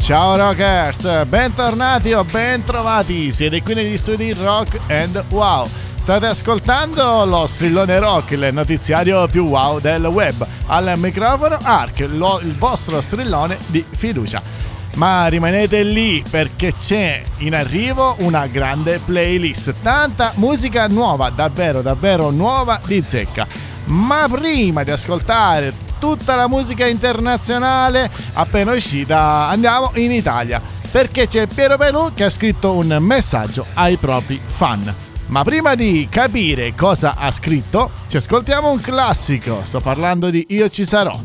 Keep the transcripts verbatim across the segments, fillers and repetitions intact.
Ciao Rockers, bentornati o bentrovati, siete qui negli studi Rock and Wow. State ascoltando lo Strillone Rock, il notiziario più wow del web. Al microfono Ark, lo, il vostro strillone di fiducia. Ma rimanete lì perché c'è in arrivo una grande playlist, tanta musica nuova, davvero davvero nuova di zecca. Ma prima di ascoltare tutta la musica internazionale appena uscita, andiamo in Italia, perché c'è Piero Pelù che ha scritto un messaggio ai propri fan. Ma prima di capire cosa ha scritto, ci ascoltiamo un classico. Sto parlando di Io ci sarò.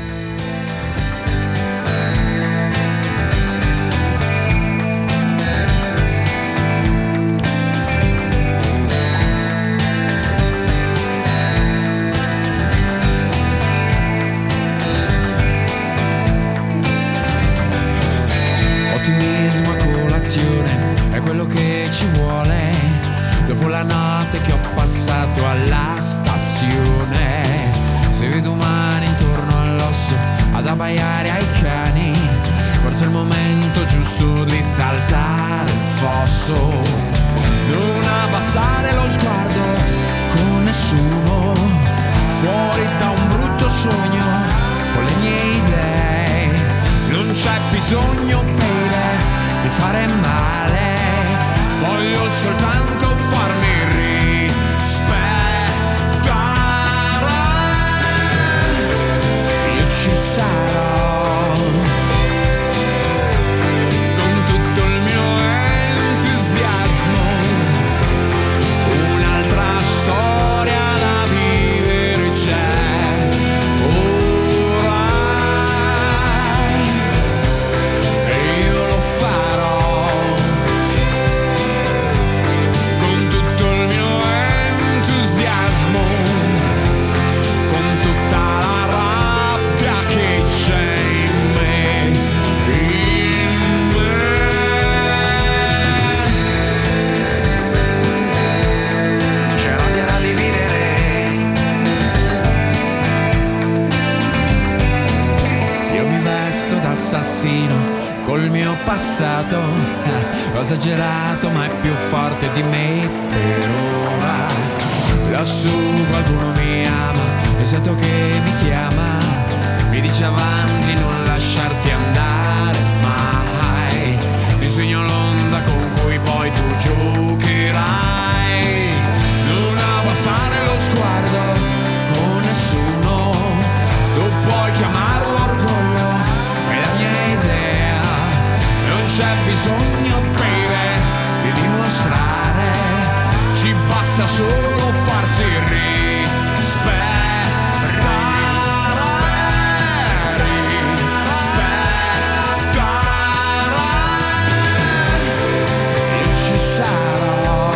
Ottimismo a colazione è quello che ci vuole dopo la notte che ho passato alla stazione. Se vedo umani intorno all'osso ad abbaiare ai cani, forse è il momento giusto di saltare il fosso. Non abbassare lo sguardo con nessuno, fuori da un brutto sogno con le mie idee. Non c'è bisogno, baby, di fare male, voglio soltanto farmi rispettare. Io ci sarò con tutto il mio entusiasmo, un'altra storia da vivere c'è orai e io lo farò con tutto il mio entusiasmo, con tutta la rabbia che c'è in me, in me. C'è rabbia da dividere, io mi vesto da assassino col mio passato, eh, ho esagerato ma è più forte di me per ora. Lassù qualcuno mi ama e sento che mi chiama, mi dice avanti, non lasciarti andare mai, disegno l'onda con cui poi tu giocherai. Non abbassare lo sguardo con nessuno, tu puoi chiamarlo orgoglio, è la mia idea. Non c'è bisogno, baby, di dimostrare, ci basta solo farsi rispettare. Rispettare. Io ci sarò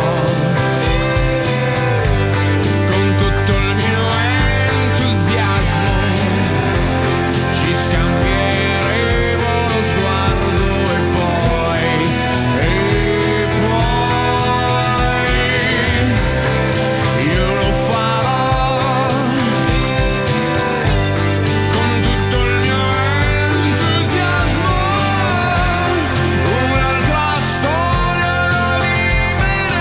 con tutto il mio entusiasmo, ci scambieremo lo sguardo e poi, e poi io lo farò con tutto il mio entusiasmo, un'altra storia da vivere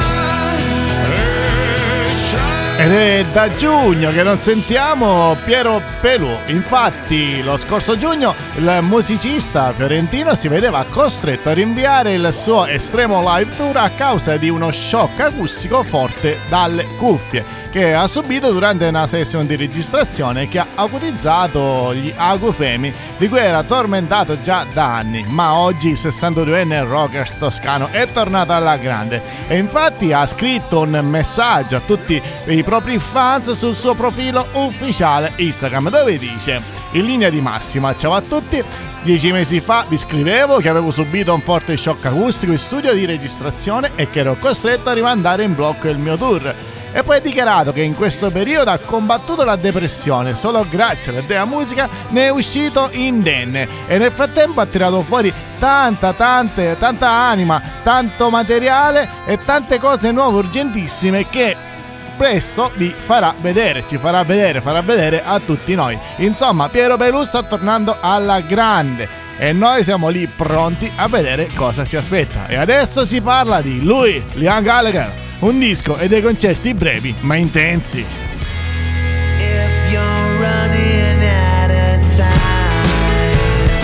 c'è, e c'è. Ed è da giugno che non sentiamo Piero Pelù. Infatti lo scorso giugno il musicista fiorentino si vedeva costretto a rinviare il suo estremo live tour a causa di uno shock acustico forte dalle cuffie che ha subito durante una session di registrazione che ha acutizzato gli acufemi di cui era tormentato già da anni. Ma oggi il sessantaduenne rocker toscano è tornato alla grande e infatti ha scritto un messaggio a tutti i propri fans sul suo profilo ufficiale Instagram, dove dice: in linea di massima, ciao a tutti, dieci mesi fa vi scrivevo che avevo subito un forte shock acustico in studio di registrazione e che ero costretto a rimandare in blocco il mio tour. E poi ha dichiarato che in questo periodo ha combattuto la depressione, solo grazie alla dea musica ne è uscito indenne e nel frattempo ha tirato fuori tanta tante tanta anima, tanto materiale e tante cose nuove urgentissime che presto vi farà vedere, ci farà vedere, farà vedere a tutti noi. Insomma, Piero Pelù sta tornando alla grande. e noi siamo lì pronti a vedere cosa ci aspetta. E adesso si parla di lui, Liam Gallagher, un disco e dei concerti brevi ma intensi. If you're running out of time,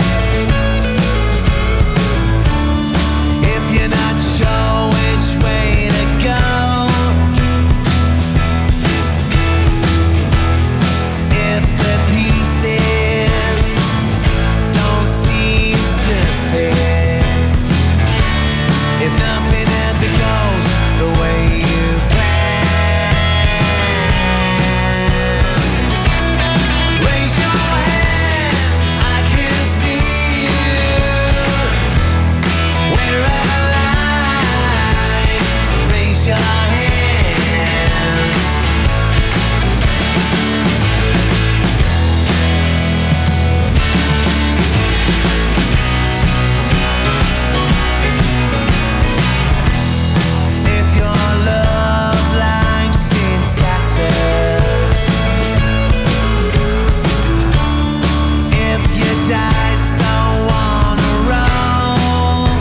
if you're not sure which way to go, if the pieces don't seem to fit, if nothing ever goes the way you plan, raise your hands, I can see you, we're alive, raise your hands. If your love life's in tatters, if your dice don't wanna roll,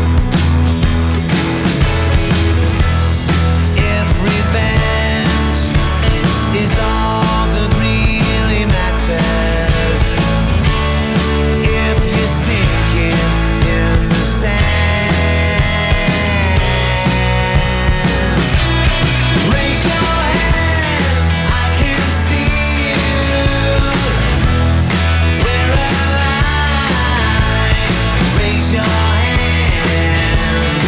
if revenge is all that really matters, if you're sinking in the sand, raise your hands, I can see you, we're alive, raise your hands,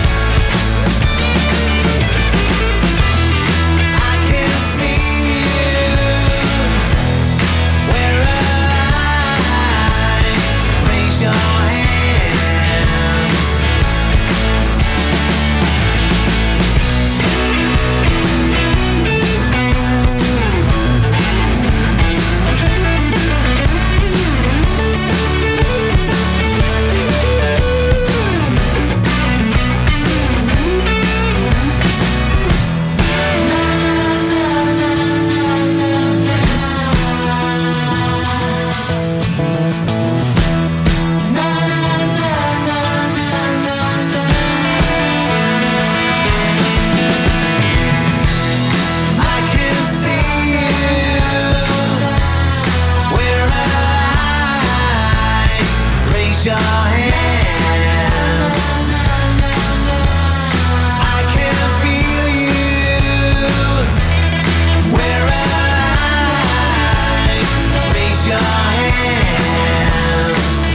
I can see you, we're alive, raise your hands. I can see you, we're alive, raise your hands. I can feel you, we're alive, raise your hands.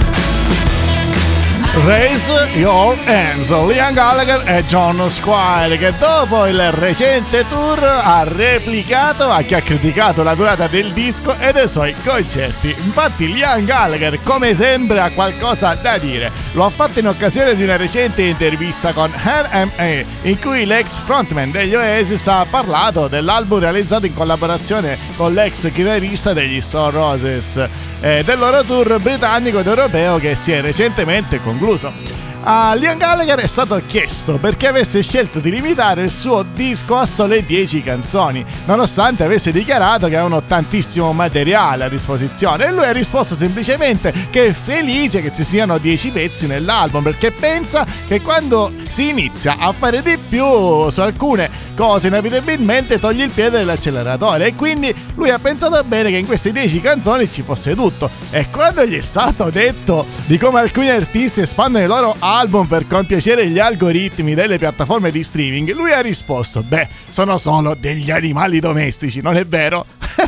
Raise Your Hands, Liam Gallagher e John Squire, che dopo il recente tour ha replicato a chi ha criticato la durata del disco e dei suoi concerti. Infatti Liam Gallagher, come sempre, ha qualcosa da dire. Lo ha fatto in occasione di una recente intervista con R M A, in cui l'ex frontman degli Oasis ha parlato dell'album realizzato in collaborazione con l'ex chitarrista degli Stone Roses e del loro tour britannico ed europeo che si è recentemente concluso. A Liam Gallagher è stato chiesto perché avesse scelto di limitare il suo disco a sole dieci canzoni, nonostante avesse dichiarato che avevano tantissimo materiale a disposizione, e lui ha risposto semplicemente che è felice che ci siano dieci pezzi nell'album, perché pensa che quando si inizia a fare di più su alcune cose inevitabilmente toglie il piede dell'acceleratore, e quindi lui ha pensato bene che in queste dieci canzoni ci fosse tutto. E quando gli è stato detto di come alcuni artisti espandono i loro album per compiacere gli algoritmi delle piattaforme di streaming, lui ha risposto: beh, sono solo degli animali domestici, non è vero?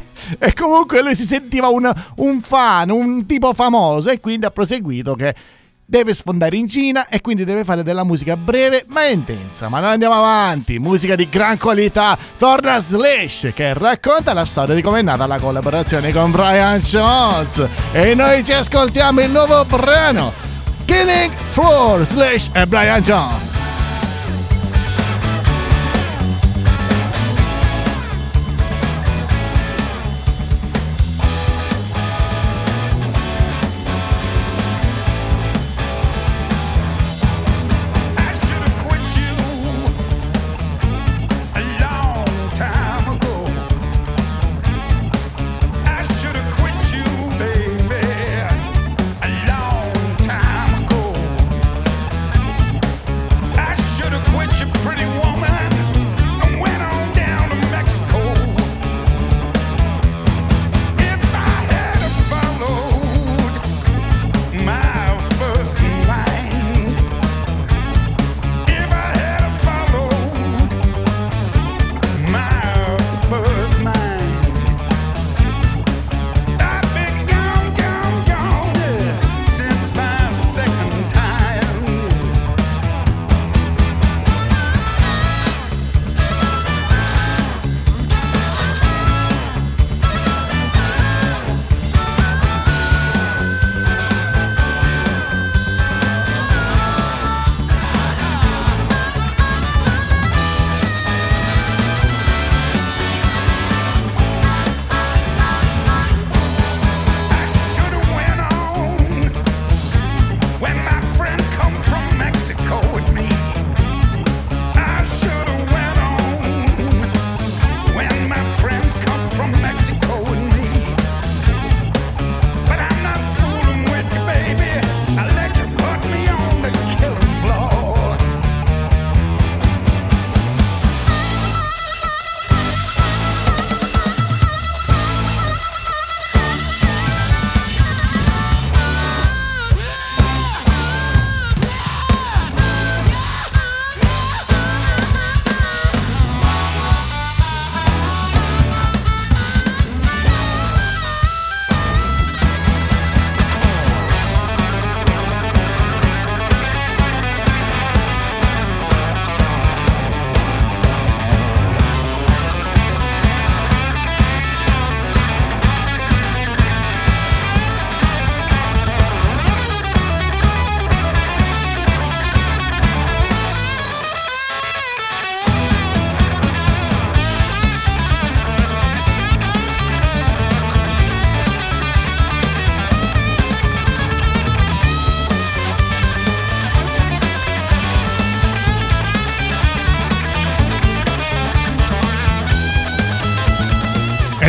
E comunque lui si sentiva un, un fan, un tipo famoso, e quindi ha proseguito che deve sfondare in Cina e quindi deve fare della musica breve ma intensa. Ma noi andiamo avanti, musica di gran qualità. Torna Slash, che racconta la storia di come è nata la collaborazione con Brian Jones, e noi ci ascoltiamo il nuovo brano Killing Floor, Slash e Brian Jones. Long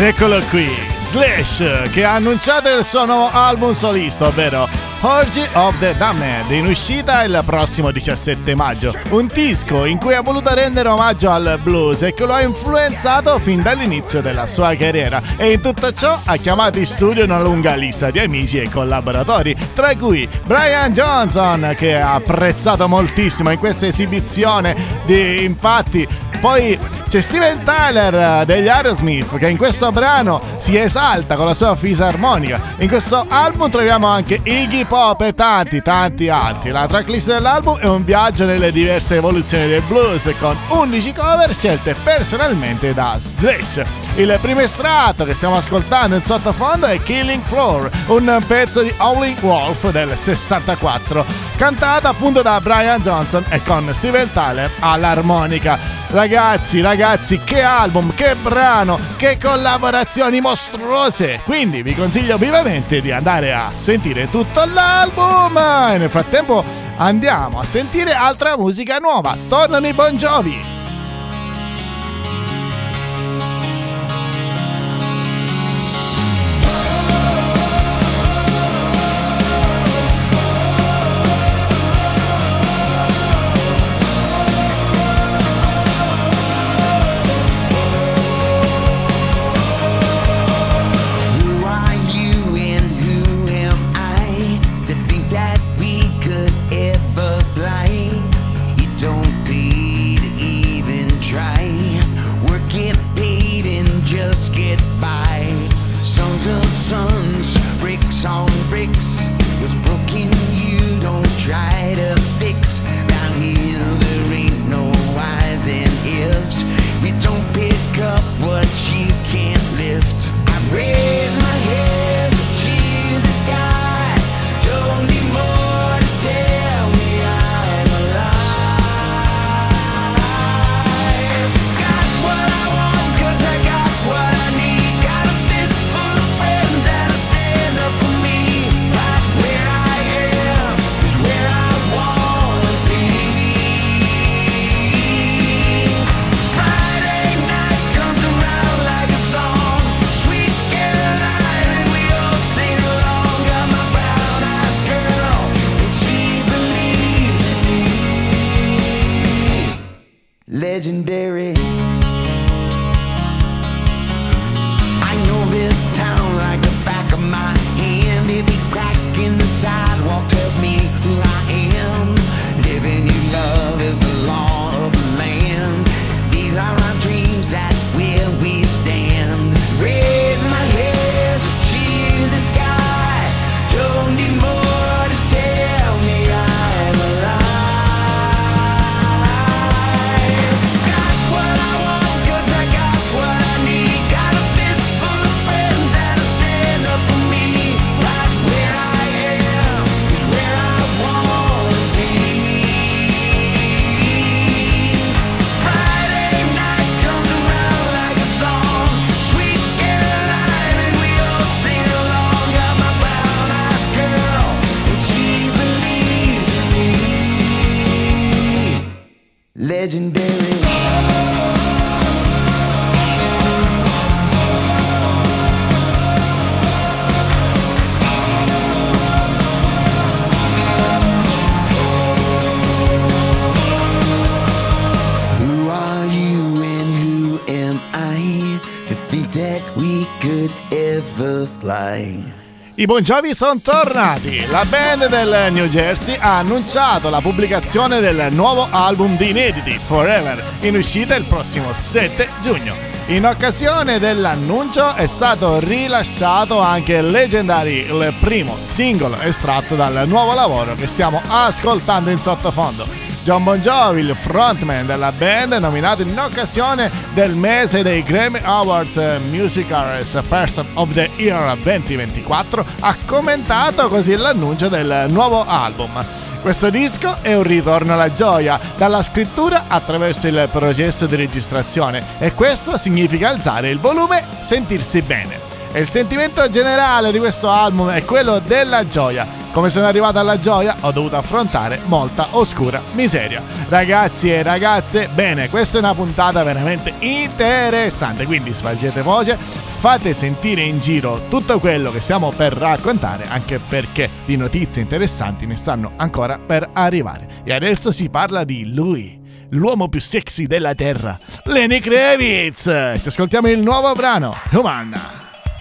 Ed eccolo qui, Slash, che ha annunciato il suo nuovo album solista, ovvero Orgy of the Damned, in uscita il prossimo diciassette maggio. Un disco in cui ha voluto rendere omaggio al blues e che lo ha influenzato fin dall'inizio della sua carriera. E in tutto ciò ha chiamato in studio una lunga lista di amici e collaboratori, tra cui Brian Johnson, che ha apprezzato moltissimo in questa esibizione. Di, infatti, poi c'è Steven Tyler degli Aerosmith, che in questo brano si esalta con la sua fisarmonica. In questo album troviamo anche Iggy Pop e tanti tanti altri. La tracklist dell'album è un viaggio nelle diverse evoluzioni del blues, con undici cover scelte personalmente da Slash. Il primo estratto che stiamo ascoltando in sottofondo è Killing Floor, un pezzo di Howlin' Wolf del sessantaquattro, cantata appunto da Brian Johnson e con Steven Tyler all'armonica. Ragazzi, ragazzi, che album, che brano, che collaborazioni mostruose! Quindi vi consiglio vivamente di andare a sentire tutto l'album. E nel frattempo andiamo a sentire altra musica nuova. Tornano i Bon Jovi. Legendary. I know this town like the back of my hand. Every crack in the sidewalk tells me who I am. Living you love is the law of the land. These are our dreams, that's where we stand. Raise my hands up to the sky. Don't need more to tell me I'm alive. Legendary. Who are you and who am I to think that we could ever fly? I Bon Jovi sono tornati. La band del New Jersey ha annunciato la pubblicazione del nuovo album di inediti, Forever, in uscita il prossimo sette giugno. In occasione dell'annuncio è stato rilasciato anche Legendary, il primo singolo estratto dal nuovo lavoro che stiamo ascoltando in sottofondo. John Bon Jovi, il frontman della band, nominato in occasione del mese dei Grammy Awards Music Artist Person of the Year duemilaventiquattro, ha commentato così l'annuncio del nuovo album. Questo disco è un ritorno alla gioia, dalla scrittura attraverso il processo di registrazione, e questo significa alzare il volume, sentirsi bene. E il sentimento generale di questo album è quello della gioia. come sono arrivato alla gioia ho dovuto affrontare molta oscura miseria. Ragazzi e ragazze, bene, questa è una puntata veramente interessante, quindi spargete voce, fate sentire in giro tutto quello che stiamo per raccontare, anche perché di notizie interessanti ne stanno ancora per arrivare. E adesso si parla di lui, l'uomo più sexy della terra, Lenny Kravitz. Ci ascoltiamo il nuovo brano, Human.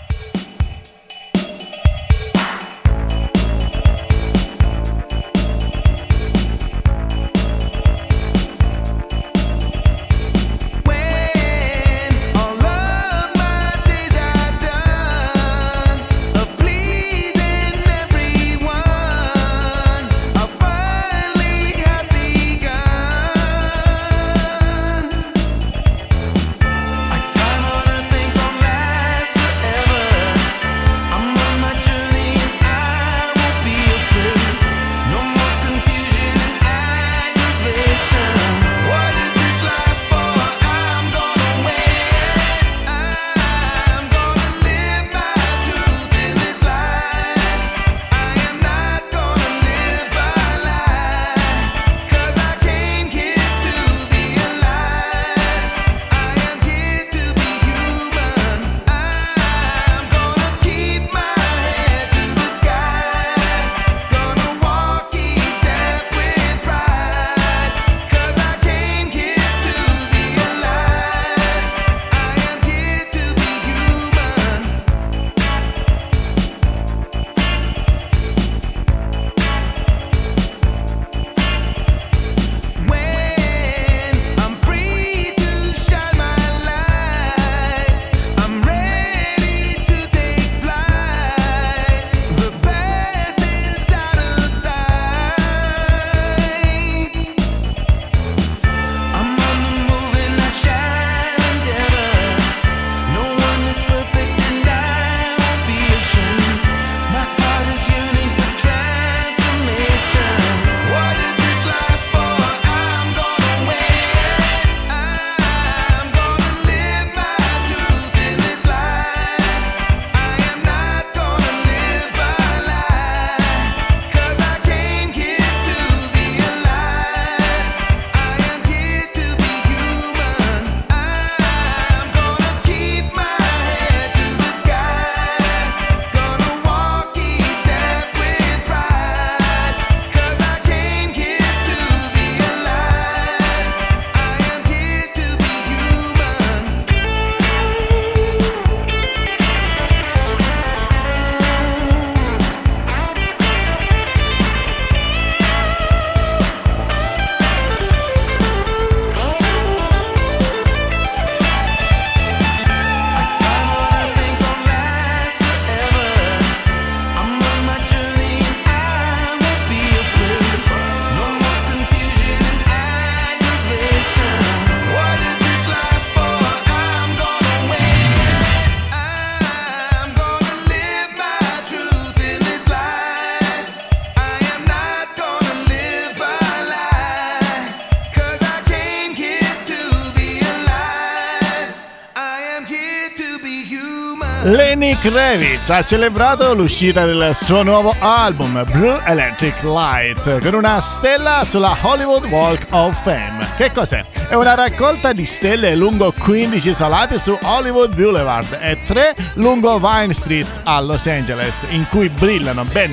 Lenny Kravitz ha celebrato l'uscita del suo nuovo album Blue Electric Light con una stella sulla Hollywood Walk of Fame. Che cos'è? È una raccolta di stelle lungo quindici isolate su Hollywood Boulevard e tre lungo Vine Street a Los Angeles, in cui brillano ben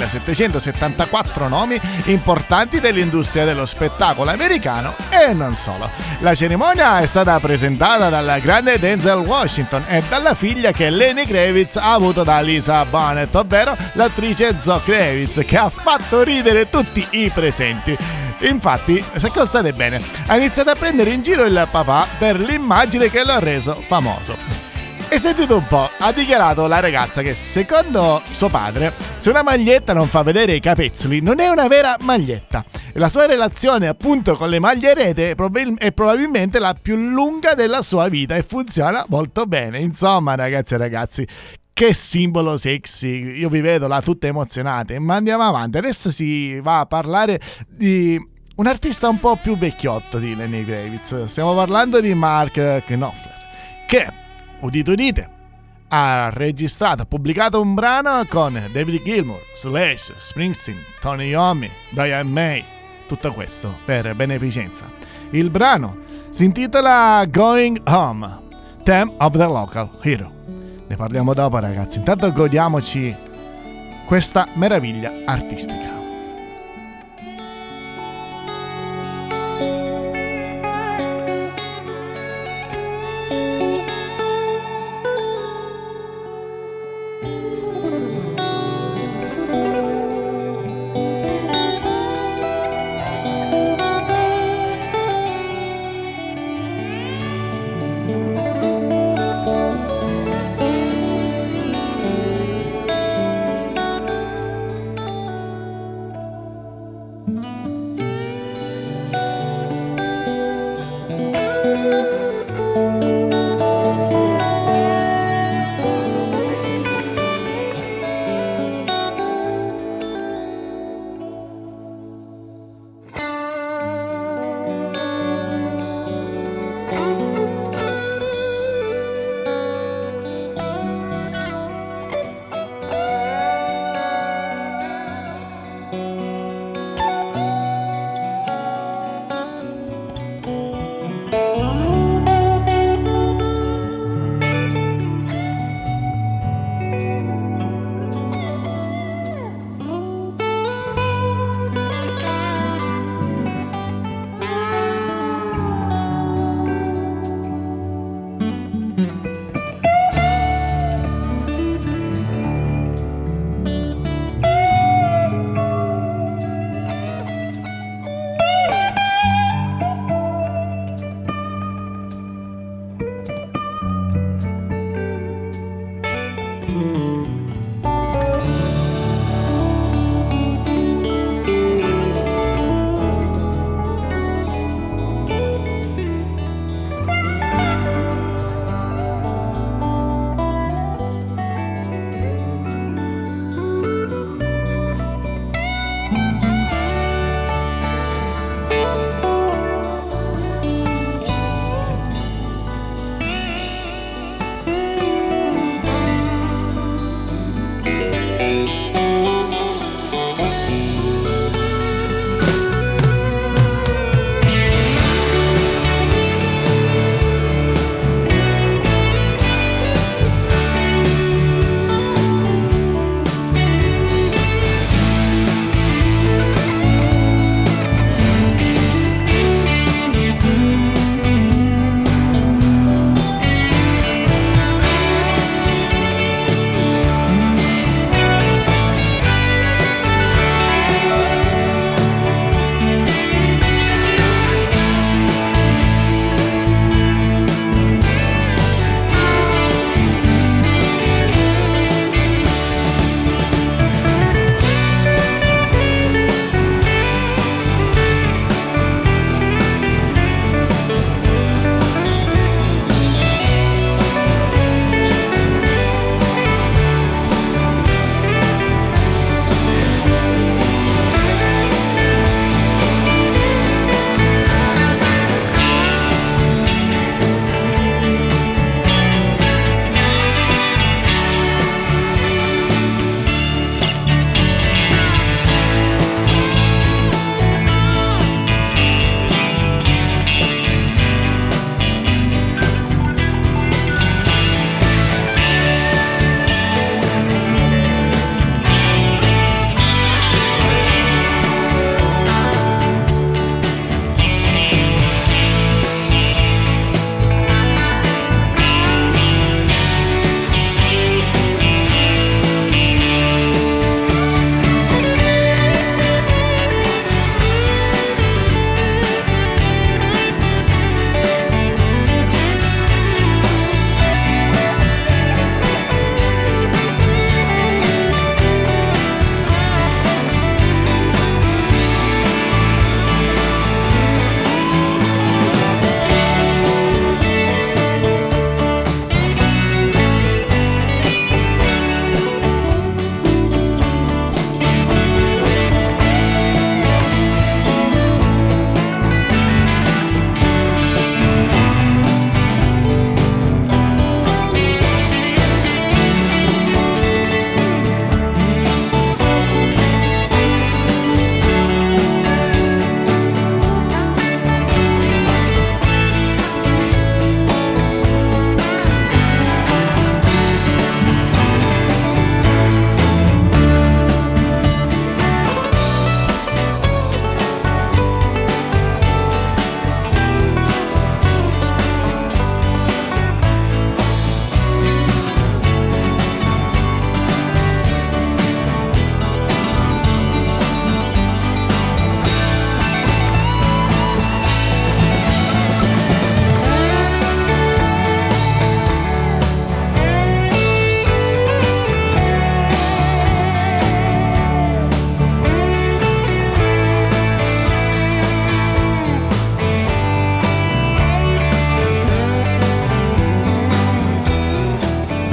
duemilasettecentosettantaquattro nomi importanti dell'industria dello spettacolo americano e non solo. La cerimonia è stata presentata dal grande Denzel Washington e dalla figlia che Lenny Kravitz ha avuto da Lisa Bonet, ovvero l'attrice Zoe Kravitz, che ha fatto ridere tutti i presenti. Infatti, se calzate bene, ha iniziato a prendere in giro il papà per l'immagine che lo ha reso famoso. E sentite un po', ha dichiarato la ragazza che secondo suo padre, se una maglietta non fa vedere i capezzoli non è una vera maglietta. E la sua relazione appunto con le maglie rete è probabilmente la più lunga della sua vita e funziona molto bene. Insomma, ragazzi e ragazzi, che simbolo sexy, io vi vedo là tutte emozionate, ma andiamo avanti. Adesso si va a parlare di un artista un po' più vecchiotto di Lenny Kravitz. Stiamo parlando di Mark Knopfler, che, udite udite, ha registrato, ha pubblicato un brano con David Gilmour, Slash, Springsteen, Tony Iommi, Brian May, tutto questo per beneficenza. Il brano si intitola Going Home, Theme of the Local Hero. Ne parliamo dopo, ragazzi, intanto godiamoci questa meraviglia artistica.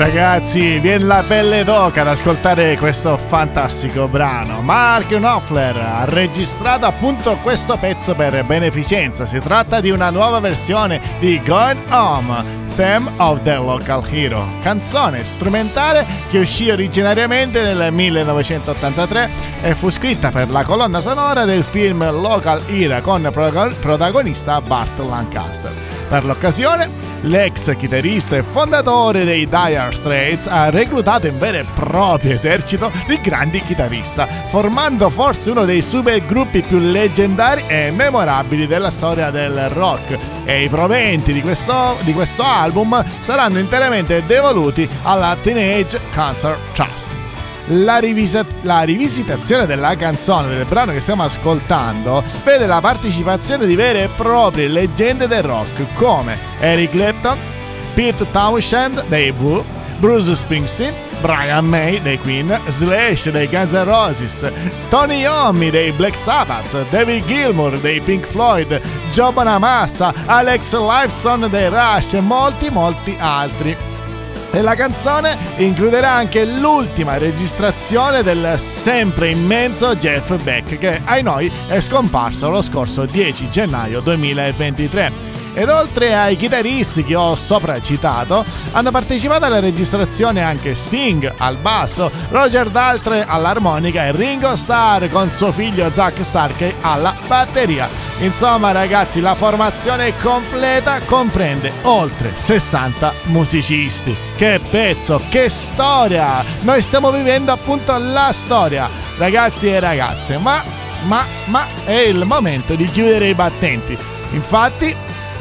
Ragazzi, viene la pelle d'oca ad ascoltare questo fantastico brano. Mark Knopfler ha registrato appunto questo pezzo per beneficenza. Si tratta di una nuova versione di Going Home, Theme of the Local Hero, canzone strumentale che uscì originariamente nel millenovecentottantatré e fu scritta per la colonna sonora del film Local Hero con protagonista Burt Lancaster. Per l'occasione, l'ex chitarrista e fondatore dei Dire Straits ha reclutato un vero e proprio esercito di grandi chitarristi, formando forse uno dei supergruppi più leggendari e memorabili della storia del rock, e i proventi di questo, di questo album saranno interamente devoluti alla Teenage Cancer Trust. La, rivisa- la rivisitazione della canzone del brano che stiamo ascoltando vede la partecipazione di vere e proprie leggende del rock come Eric Clapton, Pete Townshend dei Who, Bruce Springsteen, Brian May dei Queen, Slash dei Guns N' Roses, Tony Iommi dei Black Sabbath, David Gilmour dei Pink Floyd, Joe Bonamassa, Alex Lifeson dei Rush e molti molti altri. E la canzone includerà anche l'ultima registrazione del sempre immenso Jeff Beck, che ai noi è scomparso lo scorso dieci gennaio duemilaventitré. Ed oltre ai chitarristi che ho sopra citato, hanno partecipato alla registrazione anche Sting al basso, Roger Daltrey all'armonica e Ringo Starr con suo figlio Zack Starkey alla batteria. Insomma ragazzi, la formazione completa comprende oltre sessanta musicisti. Che pezzo, che storia! Noi stiamo vivendo appunto la storia, ragazzi e ragazze, ma, ma, ma è il momento di chiudere i battenti. Infatti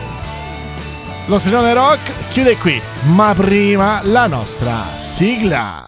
lo Striscione Rock chiude qui, ma prima la nostra sigla.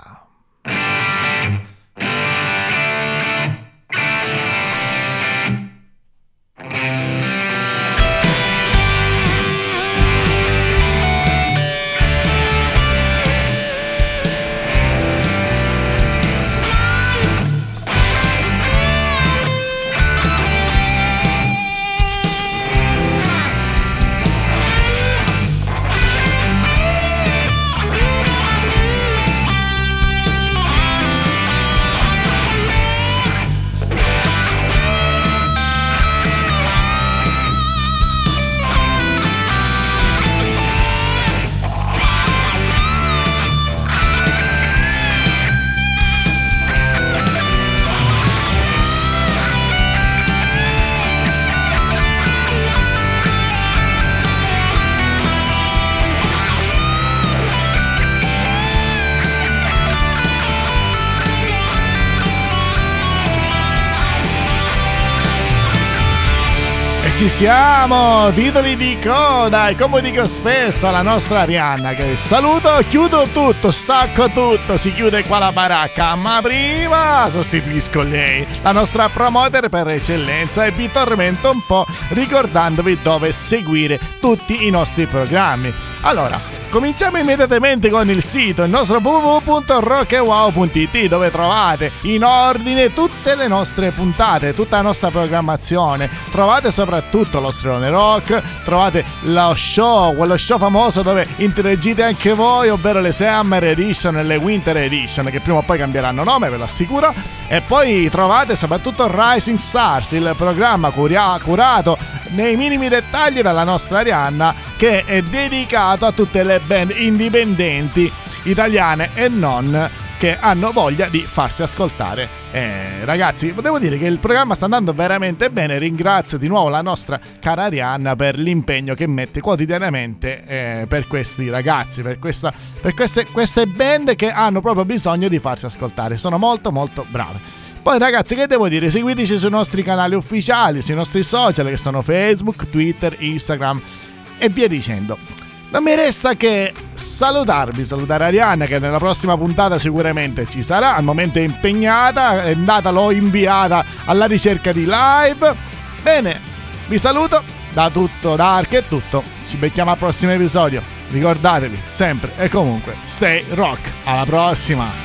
Ci siamo, titoli di coda, e come dico spesso alla nostra Arianna, che saluto, chiudo tutto, stacco tutto, si chiude qua la baracca, ma prima sostituisco lei, la nostra promoter per eccellenza, e vi tormento un po' ricordandovi dove seguire tutti i nostri programmi. Allora, cominciamo immediatamente con il sito, il nostro w w w punto rock e wow punto i t, dove trovate in ordine tutte le nostre puntate, tutta la nostra programmazione. Trovate soprattutto lo Striscione Rock, trovate lo show, quello show famoso dove interagite anche voi, ovvero le Summer Edition e le Winter Edition, che prima o poi cambieranno nome, ve lo assicuro. E poi trovate soprattutto Rising Stars, il programma curia- curato nei minimi dettagli dalla nostra Arianna, che è dedicato a tutte le band indipendenti italiane e non, che hanno voglia di farsi ascoltare. Eh, ragazzi, devo dire che il programma sta andando veramente bene. Ringrazio di nuovo la nostra cara Arianna per l'impegno che mette quotidianamente eh, per questi ragazzi, per, questa, per queste, queste band che hanno proprio bisogno di farsi ascoltare. Sono molto molto brave. Poi ragazzi, che devo dire? Seguiteci sui nostri canali ufficiali, sui nostri social, che sono Facebook, Twitter, Instagram e via dicendo. Non mi resta che salutarvi, salutare Arianna, che nella prossima puntata sicuramente ci sarà. Al momento è impegnata, è andata, l'ho inviata alla ricerca di live. Bene, vi saluto, da tutto, da Ark è tutto. Ci becchiamo al prossimo episodio. Ricordatevi sempre e comunque, stay rock. Alla prossima!